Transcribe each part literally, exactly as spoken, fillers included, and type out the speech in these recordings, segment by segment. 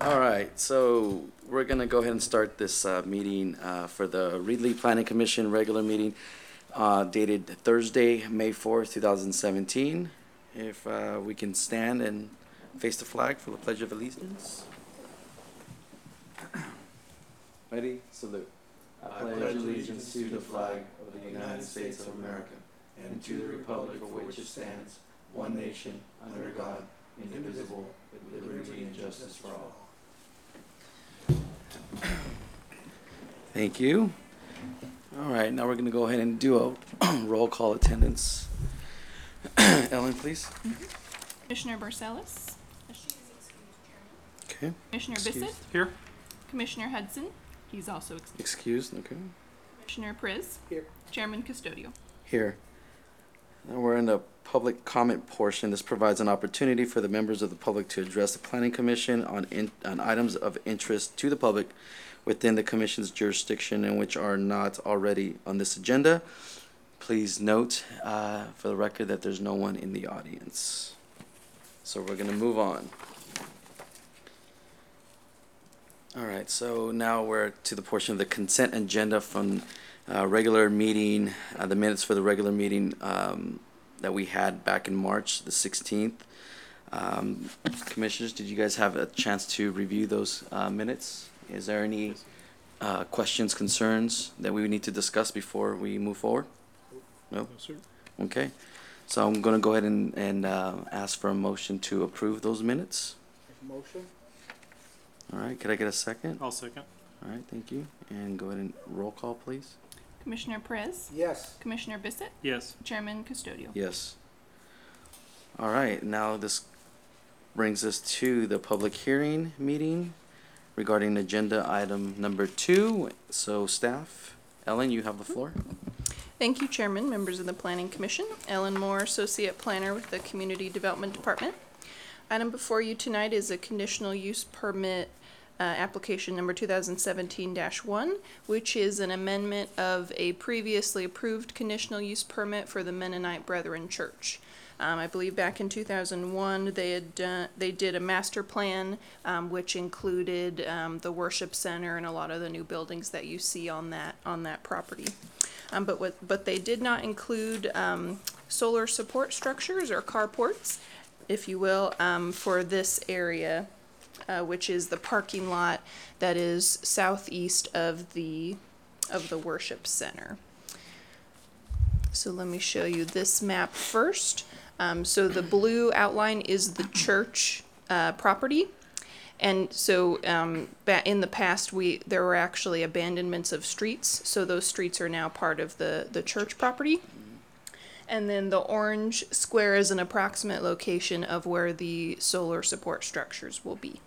All right, so we're gonna go ahead and start this uh, meeting uh, for the Reedley Planning Commission regular meeting uh, dated Thursday, May fourth, two thousand seventeen. If uh, we can stand and face the flag for the Pledge of Allegiance. Ready? Salute. I pledge allegiance to the flag of the United States of America and to the republic for which it stands, one nation, under God, indivisible, with liberty and justice for all. Thank you. All right, now we're going to go ahead and do a roll call attendance. Ellen, please. Mm-hmm. Commissioner Barcelos. Okay. Commissioner Excused. Bissett. Here. Commissioner Hudson. He's also excused. Excused, okay. Commissioner Priz. Here. Chairman Custodio. Here. Now we're in the public comment portion. This provides an opportunity for the members of the public to address the Planning Commission on, in, on items of interest to the public within the Commission's jurisdiction and which are not already on this agenda. Please note uh, for the record that there's no one in the audience. So we're going to move on. All right, so now we're to the portion of the consent agenda from uh, regular meeting, uh, the minutes for the regular meeting um, that we had back in March the sixteenth. Um, Commissioners, did you guys have a chance to review those uh, minutes? Is there any uh, questions, concerns that we would need to discuss before we move forward? No? No, sir. Okay, so I'm going to go ahead and, and uh, ask for a motion to approve those minutes. Motion. All right, could I get a second? I'll second. All right, thank you. And go ahead and roll call, please. Commissioner Perez. Yes. Commissioner Bissett. Yes. Chairman Custodio. Yes. All right, now this brings us to the public hearing meeting regarding agenda item number two. So staff, Ellen, you have the floor. Thank you, Chairman, members of the Planning Commission. Ellen Moore, Associate Planner with the Community Development Department. Item before you tonight is a conditional use permit uh, application number two thousand seventeen dash one, which is an amendment of a previously approved conditional use permit for the Mennonite Brethren Church. Um, I believe back in two thousand one they had done, they did a master plan um, which included um, the worship center and a lot of the new buildings that you see on that on that property. Um, but what but they did not include um, solar support structures or carports, if you will, um, for this area, uh, which is the parking lot that is southeast of the of the worship center. So let me show you this map first. Um, so the blue outline is the church uh, property, and so um, ba- in the past we there were actually abandonments of streets. So those streets are now part of the the church property. And then the orange square is an approximate location of where the solar support structures will be.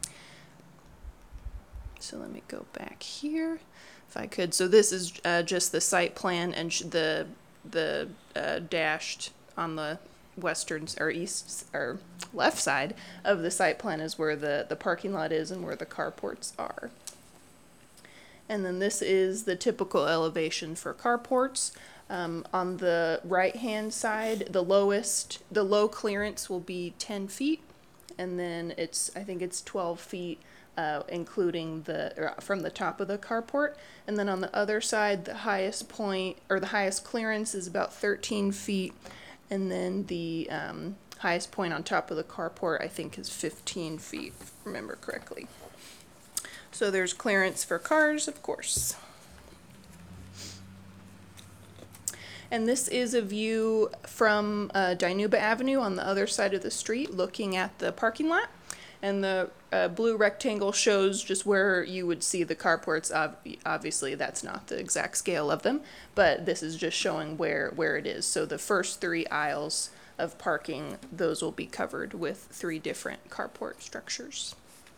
So let me go back here, if I could. So this is uh, just the site plan, and sh- the the uh, dashed on the western or east or left side of the site plan is where the the parking lot is and where the carports are. And then this is the typical elevation for carports. Um, on the right-hand side, the lowest, the low clearance will be ten feet, and then it's, I think it's twelve feet, uh, including the, or from the top of the carport. And then on the other side, the highest point, or the highest clearance is about thirteen feet, and then the um, highest point on top of the carport, I think, is fifteen feet, if I remember correctly. So there's clearance for cars, of course. And this is a view from uh, Dinuba Avenue on the other side of the street, looking at the parking lot. And the uh, blue rectangle shows just where you would see the carports. Ob- obviously, that's not the exact scale of them, but this is just showing where, where it is. So the first three aisles of parking, those will be covered with three different carport structures.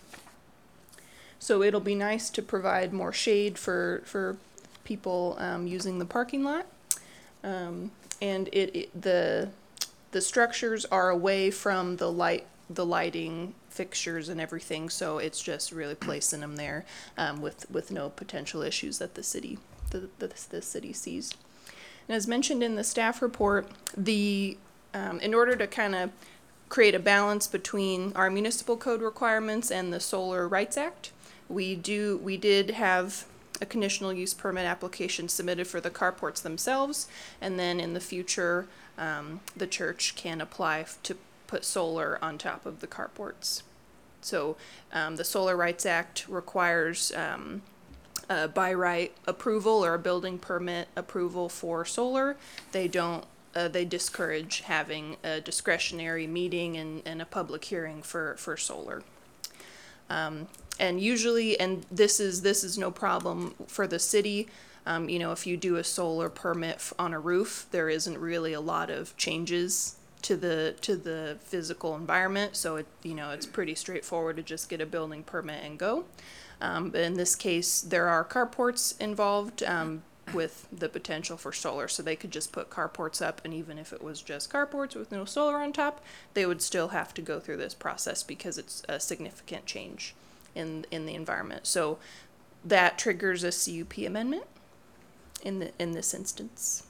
So it'll be nice to provide more shade for, for people um, using the parking lot. Um, and it, it the the structures are away from the light the lighting fixtures and everything, so it's just really placing them there um, with with no potential issues that the city the, the the city sees. And as mentioned in the staff report, the um, in order to kind of create a balance between our municipal code requirements and the Solar Rights Act. We do, we did have a conditional use permit application submitted for the carports themselves, and then in the future, um, the church can apply f- to put solar on top of the carports. So um, the Solar Rights Act requires um, a by right approval or a building permit approval for solar. They don't, uh, they discourage having a discretionary meeting and, and a public hearing for, for solar. Um, and usually, and this is, this is no problem for the city. Um, you know, if you do a solar permit f- on a roof, there isn't really a lot of changes to the, to the physical environment. So it, you know, it's pretty straightforward to just get a building permit and go. Um, but in this case, there are carports involved, um, with the potential for solar. So they could just put carports up, and even if it was just carports with no solar on top, they would still have to go through this process because it's a significant change in in the environment. So that triggers a C U P amendment in the in this instance.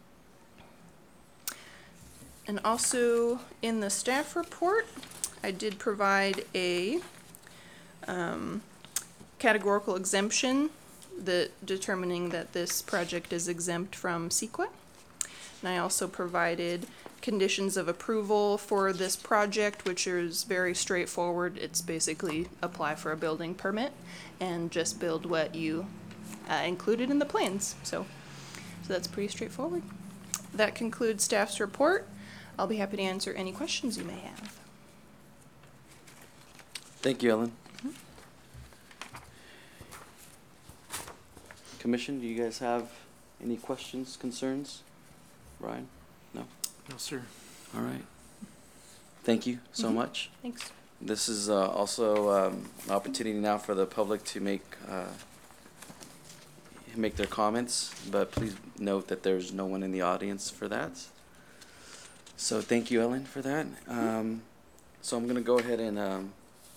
And also in the staff report, I did provide a um, categorical exemption that determining that this project is exempt from CEQA. And I also provided conditions of approval for this project, which is very straightforward. It's basically apply for a building permit and just build what you uh, included in the plans. So, so that's pretty straightforward. That concludes staff's report. I'll be happy to answer any questions you may have. Thank you, Ellen. Commission, do you guys have any questions, concerns? Brian? No? No, sir. All right. Thank you so Mhm. much. Thanks. This is uh, also um, an opportunity now for the public to make uh, make their comments, but please note that there's no one in the audience for that. So thank you, Ellen, for that. Um, so I'm going to go ahead and um,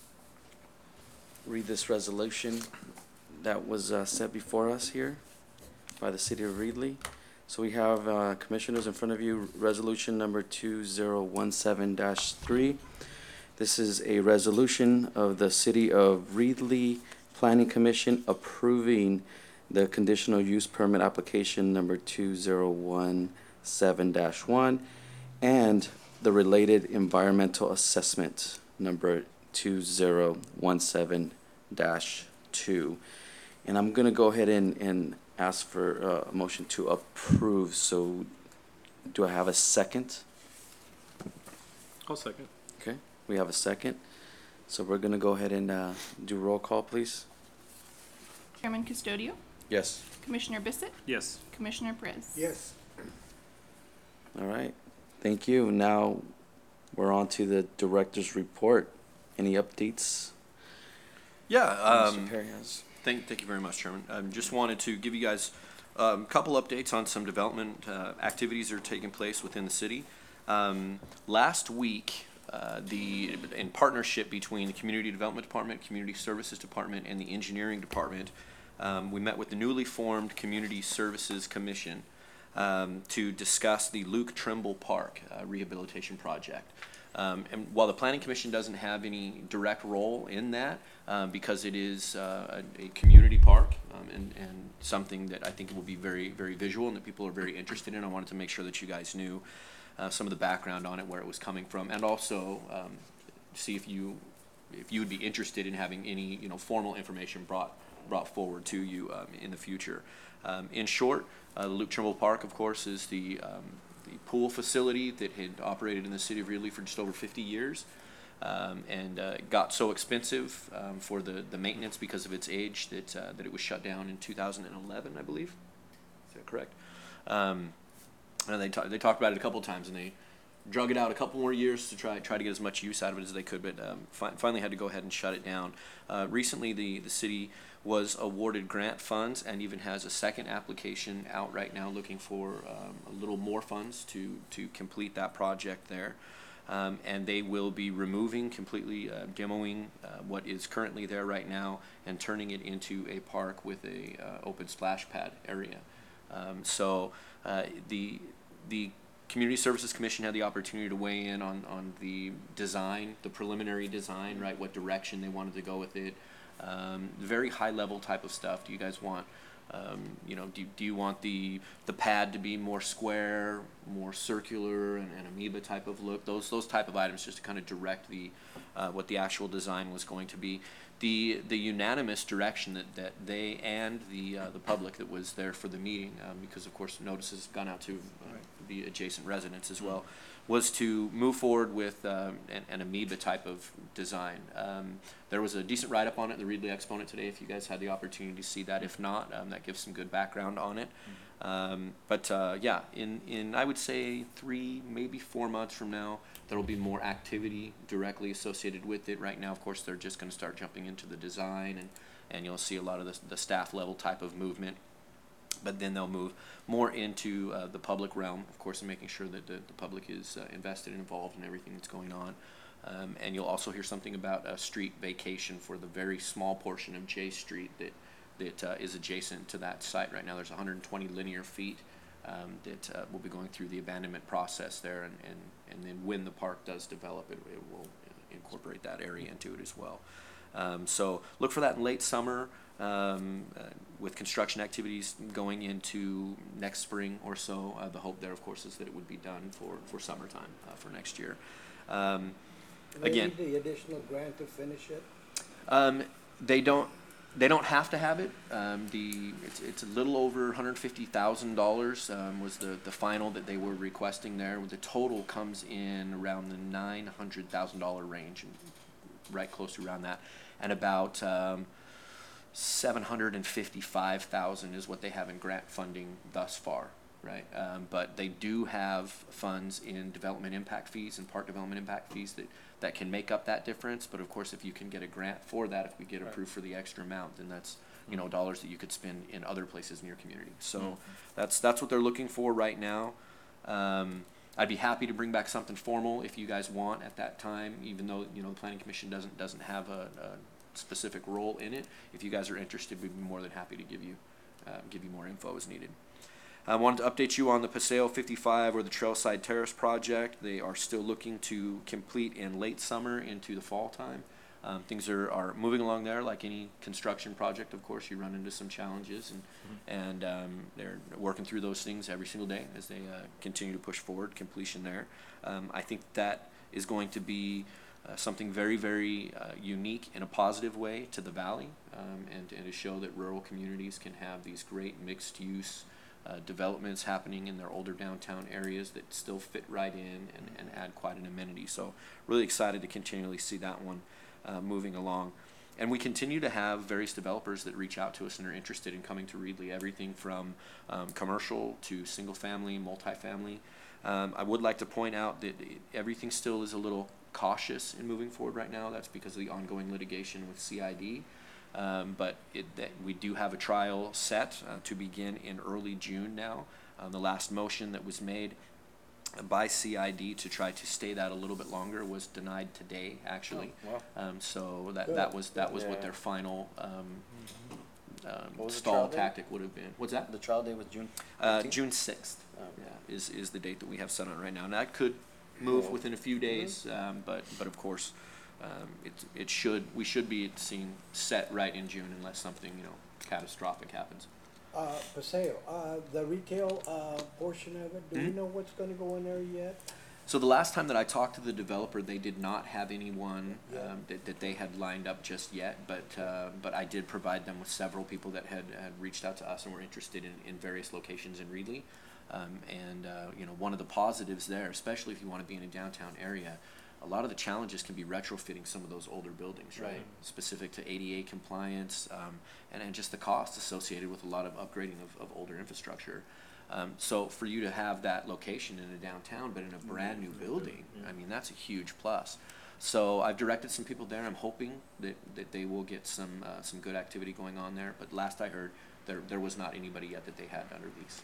read this resolution that was uh, set before us here by the City of Reedley. So we have, uh, Commissioners, in front of you, resolution number two zero one seven dash three. This is a resolution of the City of Reedley Planning Commission approving the conditional use permit application number two zero one seven dash one and the related environmental assessment number two zero one seven dash two. And I'm going to go ahead and, and ask for uh, a motion to approve. So do I have a second? I'll second. Okay, we have a second. So we're going to go ahead and uh, do roll call, please. Chairman Custodio, Yes. Commissioner Bissett, Yes. Commissioner Perez. Yes. All right. Thank you. Now we're on to the director's report. Any updates? Yeah, Mister um, Perry has? thank, thank you very much, Chairman. Um, just wanted to give you guys um, a couple updates on some development uh, activities that are taking place within the city. Um, last week, uh, the in partnership between the Community Development Department, Community Services Department, and the Engineering Department, um, we met with the newly formed Community Services Commission um, to discuss the Luke Trimble Park uh, rehabilitation project. Um, and while the Planning Commission doesn't have any direct role in that, um, because it is uh, a, a community park um, and, and something that I think will be very, very visual and that people are very interested in, I wanted to make sure that you guys knew uh, some of the background on it, where it was coming from, and also um, see if you if you would be interested in having any you know formal information brought brought forward to you um, in the future. Um, in short, uh, Luke Trimble Park, of course, is the um, the pool facility that had operated in the city of Reedley for just over fifty years, um, and uh, got so expensive um, for the, the maintenance because of its age that uh, that it was shut down in two thousand eleven, I believe. Is that correct? Um, and they ta- they talked about it a couple of times, and they drug it out a couple more years to try try to get as much use out of it as they could, but um, fi- finally had to go ahead and shut it down. Uh, recently, the the city was awarded grant funds and even has a second application out right now looking for um, a little more funds to, to complete that project there. Um, and they will be removing, completely uh, demoing uh, what is currently there right now and turning it into a park with a uh, open splash pad area. Um, so uh, the, the Community Services Commission had the opportunity to weigh in on, on the design, the preliminary design, right? What direction they wanted to go with it. Um, very high level type of stuff. Do you guys want, um, you know, do, do you want the the pad to be more square, more circular, and, and amoeba type of look? Those those type of items just to kind of direct the uh, what the actual design was going to be. The the unanimous direction that, that they and the uh, the public that was there for the meeting, um, because of course notices gone out to uh, the adjacent residents as well, was to move forward with um, an, an amoeba type of design. Um, there was a decent write-up on it, the Reedley Exponent today, if you guys had the opportunity to see that. If not, um, that gives some good background on it. Um, but uh, yeah, in, in I would say three, maybe four months from now, there will be more activity directly associated with it. Right now, of course, they're just going to start jumping into the design, and, and you'll see a lot of the, the staff level type of movement. But then they'll move more into uh, the public realm, of course, and making sure that the, the public is uh, invested and involved in everything that's going on. Um, and you'll also hear something about a street vacation for the very small portion of J Street that that uh, is adjacent to that site right now. There's one hundred twenty linear feet um, that uh, will be going through the abandonment process there, and, and, and then when the park does develop, it, it will incorporate that area into it as well. Um, so look for that in late summer. Um, uh, with construction activities going into next spring or so, uh, the hope there, of course, is that it would be done for, for summertime uh, for next year. Um, They again, need the additional grant to finish it? um, they don't. They don't have to have it. Um, the it's, it's a little over one hundred fifty thousand dollars um, was the the final that they were requesting there. The total comes in around the nine hundred thousand dollar range, right close to around that, and about. Um, seven hundred fifty-five thousand is what they have in grant funding thus far, right? Um, but they do have funds in development impact fees and park development impact fees that, that can make up that difference. But of course, if you can get a grant for that, if we get approved for the extra amount, then that's, you know, dollars that you could spend in other places in your community. So mm-hmm. that's that's what they're looking for right now. Um, I'd be happy to bring back something formal if you guys want at that time, even though, you know, the Planning Commission doesn't doesn't have a, a specific role in it. If you guys are interested, we'd be more than happy to give you uh, give you more info as needed. I wanted to update you on the Paseo fifty-five or the Trailside Terrace project. They are still looking to complete in late summer into the fall time. Um, things are, are moving along there like any construction project. Of course, you run into some challenges, and mm-hmm. and um, they're working through those things every single day as they uh, continue to push forward completion there. Um, I think that is going to be Uh, something very, very uh, unique in a positive way to the valley, um, and, and to show that rural communities can have these great mixed-use uh, developments happening in their older downtown areas that still fit right in and, and add quite an amenity. So really excited to continually see that one uh, moving along. And we continue to have various developers that reach out to us and are interested in coming to Reedley, everything from um, commercial to single-family, multifamily. Um, I would like to point out that everything still is a little cautious in moving forward right now. That's because of the ongoing litigation with C I D. Um, but it, that we do have a trial set uh, to begin in early June now. Um, the last motion that was made by C I D to try to stay that a little bit longer was denied today, actually. Oh, wow. Um, so that, that was that was Yeah. what their final um, um, What was the stall trial date? tactic would have been. What's that? The trial date was June Uh, fifteenth? June sixth. Oh. Yeah, is is the date that we have set on right now. And that could move Yeah. within a few days, um, but but of course, um, it it should we should be seeing set right in June unless something, you know, catastrophic happens. Uh, Paseo, uh, the retail, uh, portion of it, do we Mhm. know what's gonna go in there yet? So the last time that I talked to the developer, they did not have anyone Yeah. um, that, that they had lined up just yet, but uh, but I did provide them with several people that had, had reached out to us and were interested in, in various locations in Reedley. Um, and uh, you know, one of the positives there, especially if you want to be in a downtown area, a lot of the challenges can be retrofitting some of those older buildings, right? Right. Specific to A D A compliance, um, and, and just the cost associated with a lot of upgrading of, of older infrastructure. Um, so for you to have that location in a downtown, but in a brand new building, I mean, that's a huge plus. So I've directed some people there. I'm hoping that, that they will get some uh, some good activity going on there. But last I heard, there there was not anybody yet that they had under lease.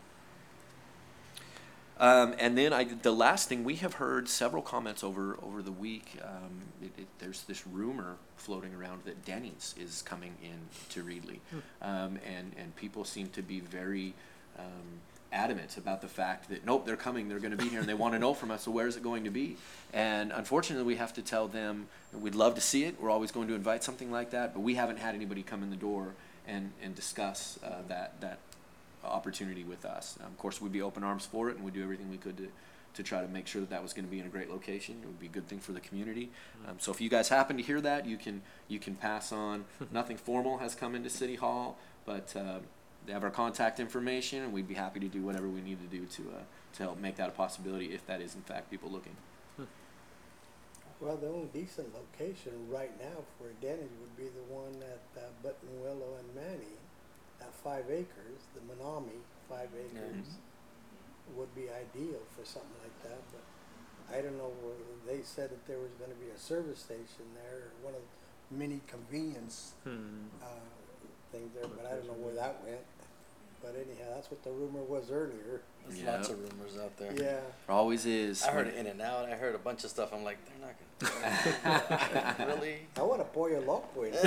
Um, and then I, the last thing, we have heard several comments over, over the week. Um, it, it, there's this rumor floating around that Denny's is coming in to Reedley. Um, and, and people seem to be very um, adamant about the fact that, nope, they're coming, they're gonna be here, and they wanna know from us, so where is it going to be? And unfortunately, we have to tell them, we'd love to see it, we're always going to invite something like that, but we haven't had anybody come in the door and, and discuss, uh, that, that opportunity with us. Um, of course, we'd be open arms for it, and we'd do everything we could to, to try to make sure that that was gonna be in a great location. It would be a good thing for the community. Um, so if you guys happen to hear that, you can, you can pass on, nothing formal has come into City Hall, but, uh, they have our contact information, and we'd be happy to do whatever we need to do to, uh, to help make that a possibility, if that is in fact people looking. Well, the only decent location right now for a Denny's would be the one at uh, Buttonwillow and Manny, at five acres, the Menominee, five acres, would be ideal for something like that, but I don't know, where they said that there was gonna be a service station there, or one of the mini convenience, Hmm. uh, things there, but I don't know where that went. But anyhow, that's what the rumor was earlier. There's Yeah. lots of rumors out there. Yeah. There always is. I heard In and Out. I heard a bunch of stuff. I'm like, they're not gonna. Really? I want a Pollo Loco in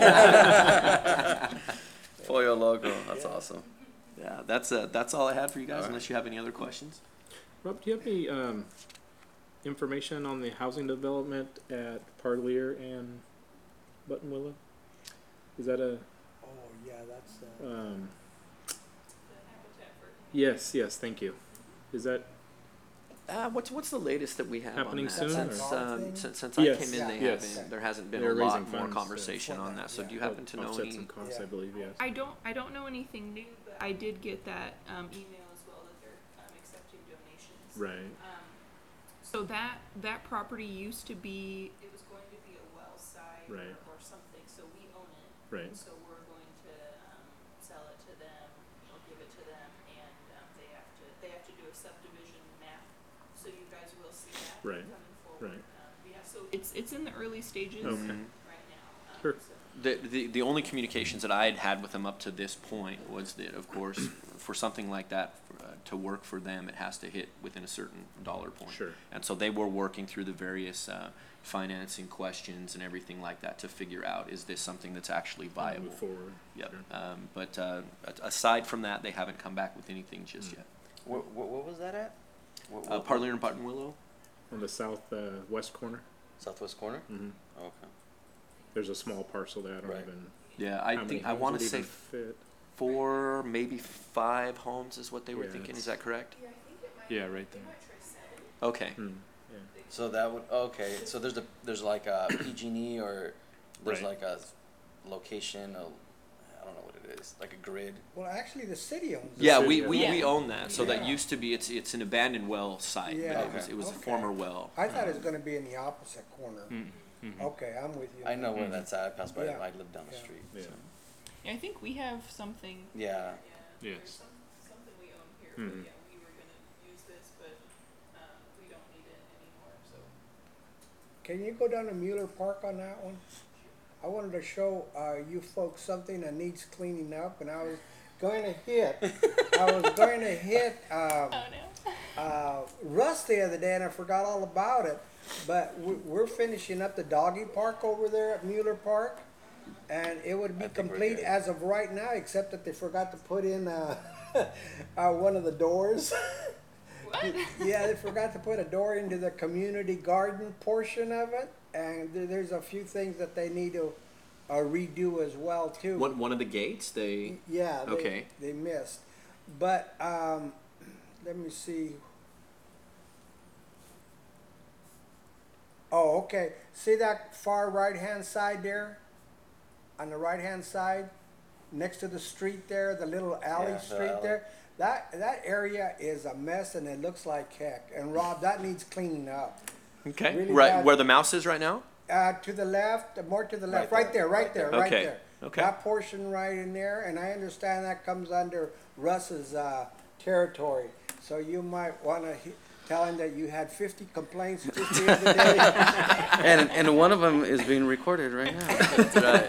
Pollo Loco. That's Yeah. awesome. Yeah, that's, uh, that's all I had for you guys, All right. unless you have any other questions. Rob, do you have any um, information on the housing development at Parlier and Buttonwillow? Is that a Oh, yeah, that's, uh, um, yes, yes, thank you. Is that Uh, what's, what's the latest that we have Happening on that? soon, Since, or- um, since, since Yes. I came in, they Yes. haven't, there hasn't been a They're lot raising more funds, conversation yeah. on that, so do you Yeah. happen to know offset any? some costs, I Yeah. believe, yes. I don't, I don't know anything new, but I did get that, um, email as well that they're, um, accepting donations. Right. Um, so that, that property used to be, it was going to be a well site or, Right. or something, so we own it. Right. And so we're going to, um, sell it to them or give it to them, and, um, they have to, they have to do a subdivision map, so you guys will see that Right. coming forward. Right. Um, yeah, so it's, it's in the early stages Okay. right now. Um, Sure. so- The, the, the only communications that I had had with them up to this point was that, of course, for something like that uh, to work for them, it has to hit within a certain dollar point. Sure. And so they were working through the various uh, financing questions and everything like that to figure out, is this something that's actually viable? Move forward. Yep. Sure. Um, but uh, a- aside from that, they haven't come back with anything just Mm. yet. What, what, what was that at? What, Uh, what- Parlier and Buttonwillow? On the south uh, west corner. Southwest corner? Mm-hmm. Okay. There's a small parcel that I don't Right. even. Yeah, I how many think I homes want to would say even fit. four, maybe five homes is what they were Yeah, thinking. it's- Is that correct? Yeah, I think it might. Yeah, right there. They might try seven. Okay. Mm, yeah. So that would, okay, so there's a, there's like a P G and E or there's Right. like a location, a, I don't know what it is, like a grid. well, actually, the city owns it. Yeah, city, we, yeah. we, we Yeah. own that. So that Yeah. used to be, it's, it's an abandoned well site, Yeah. but it was, Okay. it was a Okay. former well. I thought it was gonna be in the opposite corner. Mm, mhm. Okay, I'm with you. I know where Mhm. that's at, I pass by it, Yeah. I live down the Yeah. street, Yeah. so. Yeah, I think we have something. Yeah, Yeah, Yes. there's some, something we own here, Mhm. but yeah, we were gonna use this, but, um, we don't need it anymore, so. Can you go down to Mueller Park on that one? I wanted to show, uh, you folks something that needs cleaning up, and I was going to hit, I was going to hit, um, Oh, no. uh, Russ the other day, and I forgot all about it. But we- we're finishing up the doggy park over there at Mueller Park, and it would be I think we're complete good. as of right now, except that they forgot to put in uh, uh, one of the doors. What? Yeah, they forgot to put a door into the community garden portion of it, and there- there's a few things that they need to uh, redo as well too. One, one of the gates, they, Yeah, they, Okay. they missed. But um, let me see. Oh, okay. See that far right hand side there? On the right hand side, next to the street there, the little alley Yeah, the street alley. there. That that area is a mess and it looks like heck. And Rob, that needs cleaning up. okay, Really right bad. where the mouse is right now? Uh, to the left, more to the left, Right right there, there, right right there, there. right Okay, there. okay. That portion right in there, and I understand that comes under Russ's, uh, territory. So you might wanna he- tell him that you had fifty complaints just the other day. and, and one of them is being recorded right now. That's right.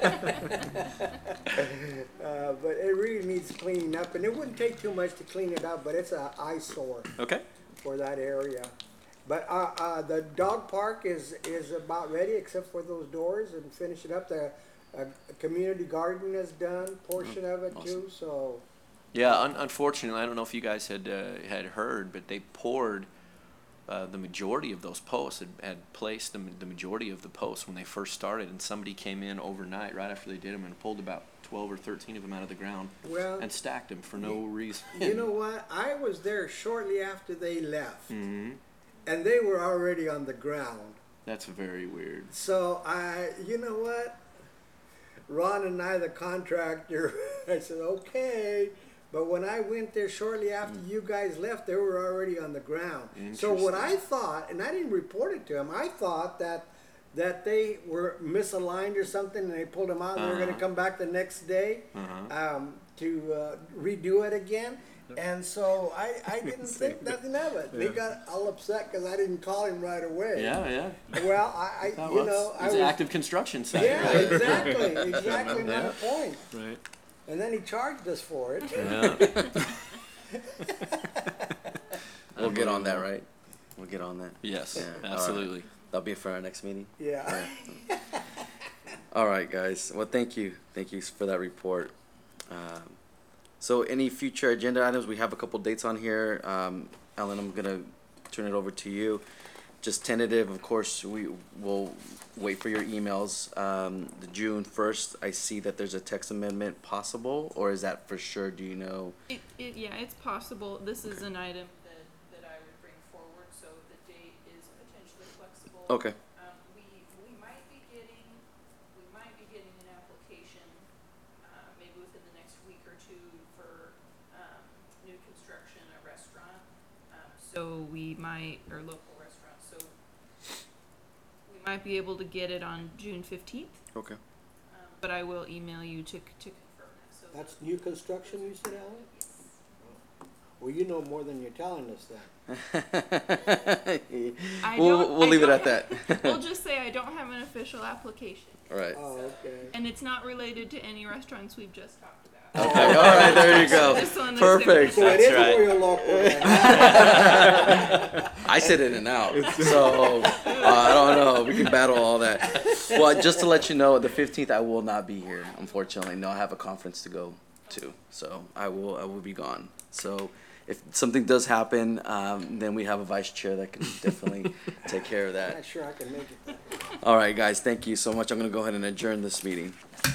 Uh, but it really needs cleaning up, and it wouldn't take too much to clean it up, but it's a eyesore Okay. for that area. But, uh, uh, the dog park is, is about ready, except for those doors, and finish it up. The, uh, community garden is done, portion of it too, so. Yeah, un- unfortunately, I don't know if you guys had, uh, had heard, but they poured, uh, the majority of those posts, had, had placed the, ma- the majority of the posts when they first started, and somebody came in overnight, right after they did them, and pulled about twelve or thirteen of them out of the ground Well, and stacked them for no reason. you know what? I was there shortly after they left, Hmm. and they were already on the ground. That's very weird. So I, you know what? Ron and I, the contractor, I said, okay. But when I went there shortly after you guys left, they were already on the ground. So what I Interesting. thought, and I didn't report it to him, I thought that that they were misaligned or something, and they pulled them out, and they were going to Uh-huh. come back the next day Uh-huh. um, to uh, redo it again. And so I, I didn't think nothing of it. They got all upset because I didn't call him right away. Yeah, yeah. Well, I, I Oh, you well, know, it's, I it's was. an active construction site. Yeah, right? exactly, exactly my Yeah. point. Right. And then he charged us for it. Yeah. We'll get on that, right? We'll get on that. Yes, Yeah, all right. absolutely. That'll be for our next meeting. Yeah. All right, guys. Well, thank you. Thank you for that report. Um, so any future agenda items? We have a couple dates on here. Um, Ellen, I'm gonna turn it over to you. Just tentative, of course, we will wait for your emails. Um, the June first, I see that there's a text amendment possible, or is that for sure? Do you know? It, it, yeah, it's possible. This is an item that, that I would bring forward, so the date is potentially flexible. Okay. Um, we, we might be getting, we might be getting an application, uh, maybe within the next week or two for, um, new construction, a restaurant. Um, so we might, or local restaurant, so we might be able to get it on June fifteenth. Okay. Um, but I will email you to, to confirm that, so. That's new construction, you said, Alan? Well, you know more than you're telling us then. I we'll don't- we'll I leave it don't at that. have- We'll just say I don't have an official application, All right. Oh, okay. and it's not related to any restaurants we've just talked about. Okay. All right. There you go. This one is Perfect. So it That's is right. for your local then. I said in and out, so uh, I don't know. We can battle all that. Well, just to let you know, the fifteenth I will not be here. Unfortunately, no, I have a conference to go to, so I will I will be gone. So if something does happen, um, then we have a vice chair that can definitely take care of I'm that. not sure I can make it. All right, guys, thank you so much. I'm gonna go ahead and adjourn this meeting.